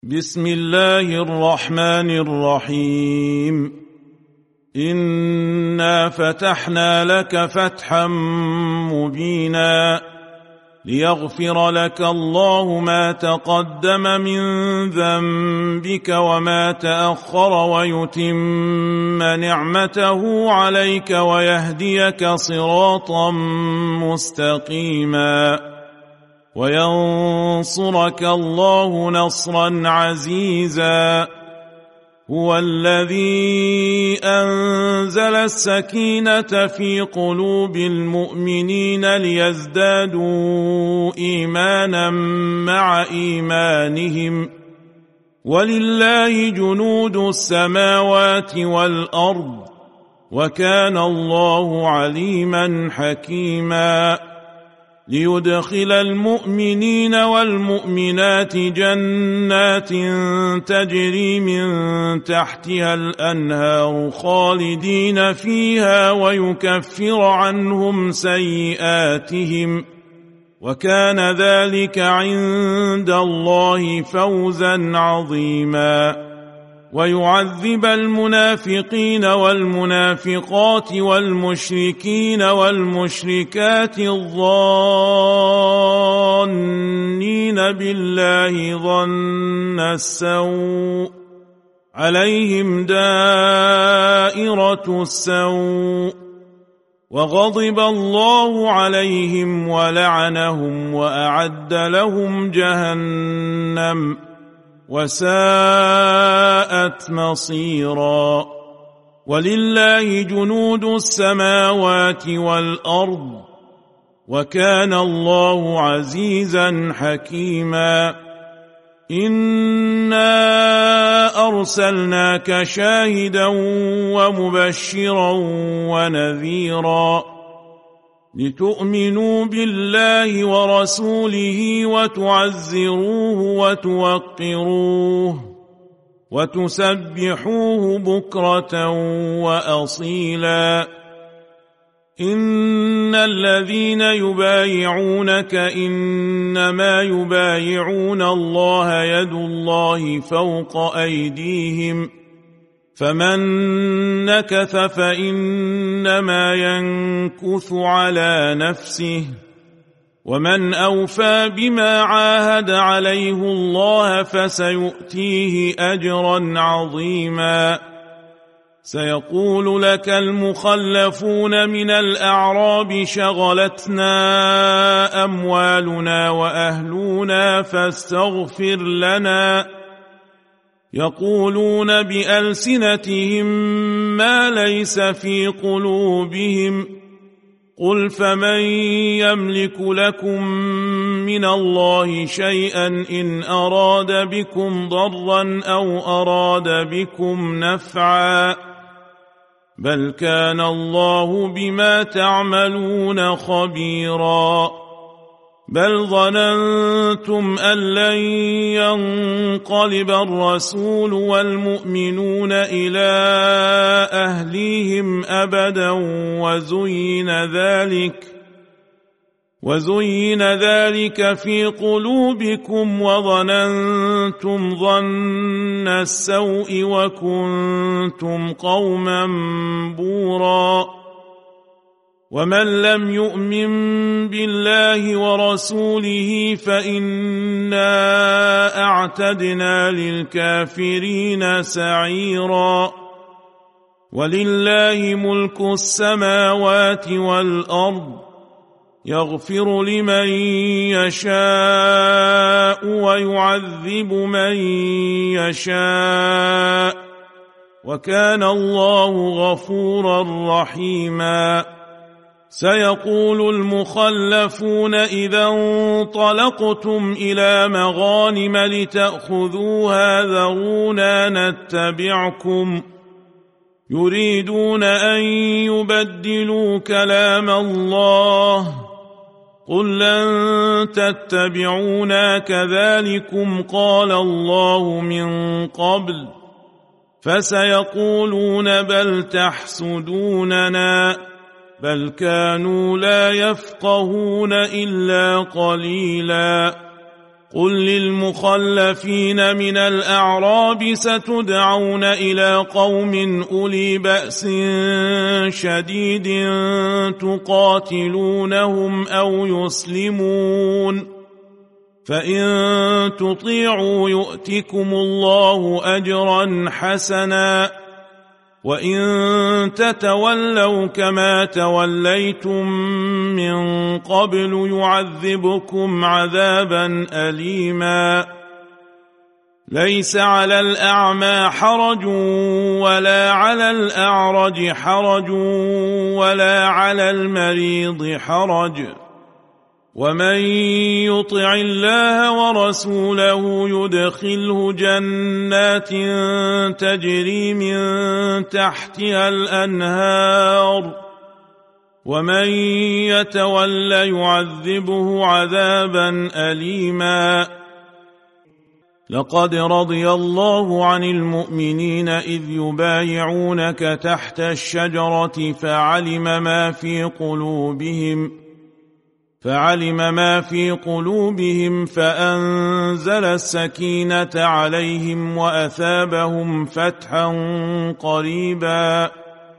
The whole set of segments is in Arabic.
بسم الله الرحمن الرحيم. إنا فتحنا لك فتحا مبينا ليغفر لك الله ما تقدم من ذنبك وما تأخر ويتم نعمته عليك ويهديك صراطا مستقيما وينصرك الله نصرا عزيزا. هو الذي أنزل السكينة في قلوب المؤمنين ليزدادوا إيمانا مع إيمانهم ولله جنود السماوات والأرض وكان الله عليما حكيما. ليدخل المؤمنين والمؤمنات جنات تجري من تحتها الأنهار خالدين فيها ويكفر عنهم سيئاتهم وكان ذلك عند الله فوزا عظيما. ويعذب المنافقين والمنافقات والمشركين والمشركات الظانين بالله ظن السوء عليهم دائرة السوء وغضب الله عليهم ولعنهم وأعد لهم جهنم وساءت مصيرا. ولله جنود السماوات والأرض وكان الله عزيزا حكيما. إنا أرسلناك شاهدا ومبشرا ونذيرا لتؤمنوا بالله ورسوله وتعزروه وتوقروه وتسبحوه بكرة وأصيلا. إن الذين يبايعونك إنما يبايعون الله يد الله فوق أيديهم فمن نكث فإنما ينكث على نفسه ومن أوفى بما عاهد عليه الله فسيؤتيه أجرا عظيما. سيقول لك المخلفون من الأعراب شغلتنا أموالنا وأهلنا فاستغفر لنا. يقولون بألسنتهم ما ليس في قلوبهم قل فمن يملك لكم من الله شيئا إن أراد بكم ضرا أو أراد بكم نفعا بل كان الله بما تعملون خبيرا. بل ظننتم أن لن ينقلب الرسول والمؤمنون إلى أهليهم أبدا وزين ذلك في قلوبكم وظننتم ظن السوء وكنتم قوما بورا. ومن لم يؤمن بالله ورسوله فإنا أعتدنا للكافرين سعيرا. ولله ملك السماوات والأرض يغفر لمن يشاء ويعذب من يشاء وكان الله غفورا رحيما. سيقول المخلفون إذا انطلقتم إلى مغانم لتأخذوها ذرونا نتبعكم يريدون أن يبدلوا كلام الله قل لن تتبعونا كذلكم قال الله من قبل فسيقولون بل تحسدوننا بل كانوا لا يفقهون إلا قليلا قل للمخلفين من الأعراب ستدعون إلى قوم أولي بأس شديد تقاتلونهم أو يسلمون، فإن تطيعوا يؤتكم الله أجرا حسنا، وإن تتولوا كما توليتم من قبل يعذبكم عذابا أليما. ليس على الأعمى حرج ولا على الأعرج حرج ولا على المريض حرج، ومن يطع الله ورسوله يدخله جنات تجري من تحتها الأنهار، ومن يتول يعذبه عذابا أليما. لقد رضي الله عن المؤمنين إذ يبايعونك تحت الشجرة فعلم ما في قلوبهم فأنزل السكينة عليهم وأثابهم فتحا قريبا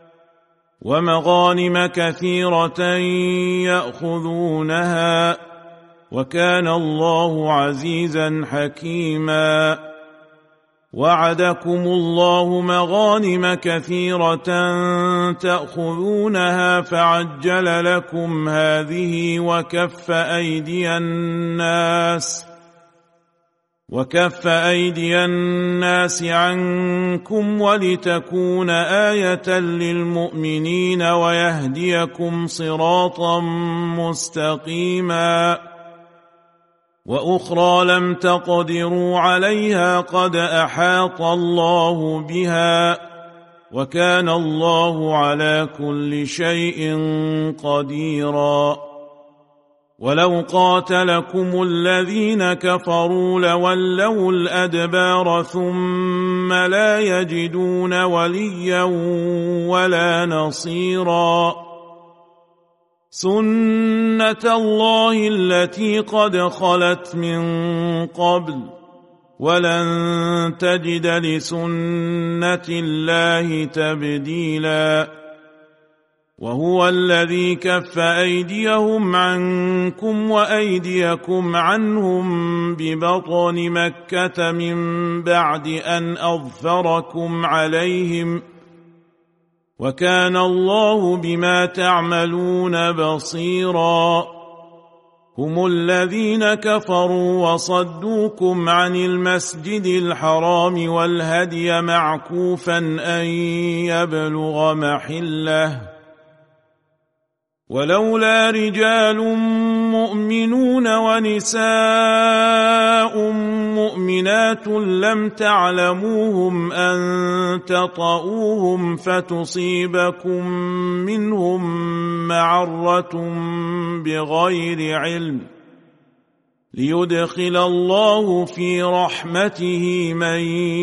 ومغانم كثيرة يأخذونها، وكان الله عزيزا حكيما. وعدكم الله مغانم كثيرة تأخذونها فعجل لكم هذه وكف أيدي الناس عنكم ولتكون آية للمؤمنين ويهديكم صراطا مستقيما. وأخرى لم تقدروا عليها قد أحاط الله بها، وكان الله على كل شيء قديرا. ولو قاتلكم الذين كفروا لولوا الأدبار ثم لا يجدون وليا ولا نصيرا. سنة الله التي قد خلت من قبل ولن تجد لسنة الله تبديلا. وهو الذي كف أيديهم عنكم وأيديكم عنهم ببطن مكة من بعد أن أظفركم عليهم، وكان الله بما تعملون بصيرا. هم الذين كفروا وصدوكم عن المسجد الحرام والهدي معكوفا أن يبلغ محله، ولولا رجال مؤمنون ونساء مؤمنات لم تعلموهم أن تطؤوهم فتصيبكم منهم معرة بغير علم، ليدخل الله في رحمته من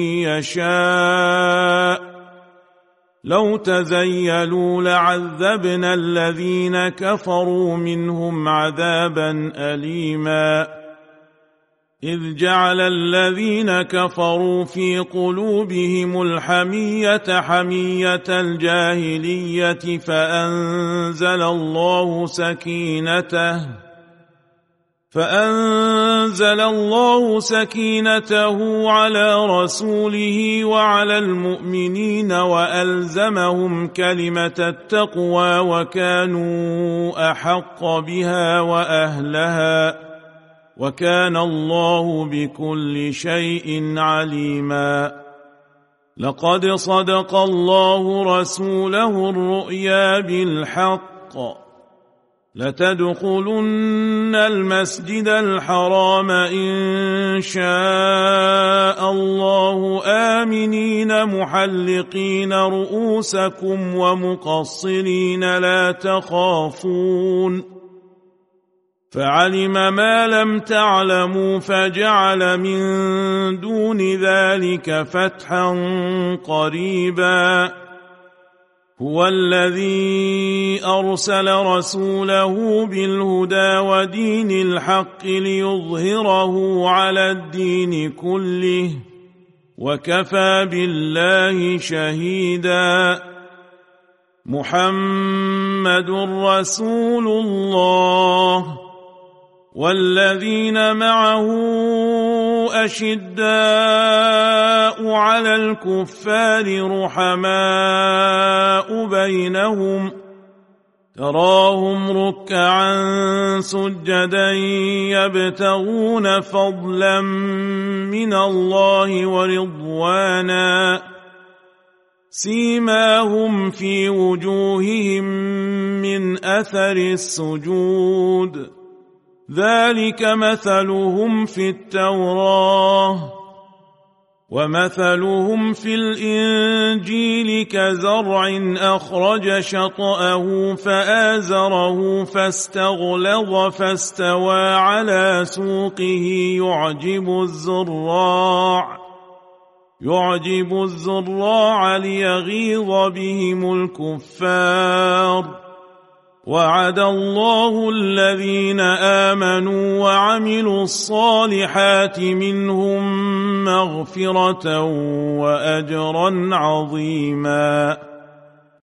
يشاء. لو تزيلوا لعذبنا الذين كفروا منهم عذابا أليما. إذ جعل الذين كفروا في قلوبهم الحمية حمية الجاهلية فأنزل الله سكينته على رسوله وعلى المؤمنين وألزمهم كلمة التقوى وكانوا أحق بها وأهلها، وكان الله بكل شيء عليما. لقد صدق الله رسوله الرؤيا بالحق، لتدخلن المسجد الحرام إن شاء الله آمنين محلقين رؤوسكم ومقصرين لا تخافون، فعلم ما لم تعلموا فجعل من دون ذلك فتحا قريبا. هو الذي أرسل رسوله بالهدى ودين الحق ليظهره على الدين كله وكفى بالله شهيدا. محمد رسول الله والذين معه أشداء على الكفار رحماء بينهم تراهم ركعا سجدا يبتغون فضلا من الله ورضوانا سيماهم في وجوههم من أثر السجود ذلك مثلهم في التوراة ومثلهم في الإنجيل كزرع أخرج شطأه فآزره فاستغلظ فاستوى على سوقه يعجب الزراع ليغيظ بهم الكفار. وعد الله الذين آمنوا وعملوا الصالحات منهم مغفرة وأجرا عظيما.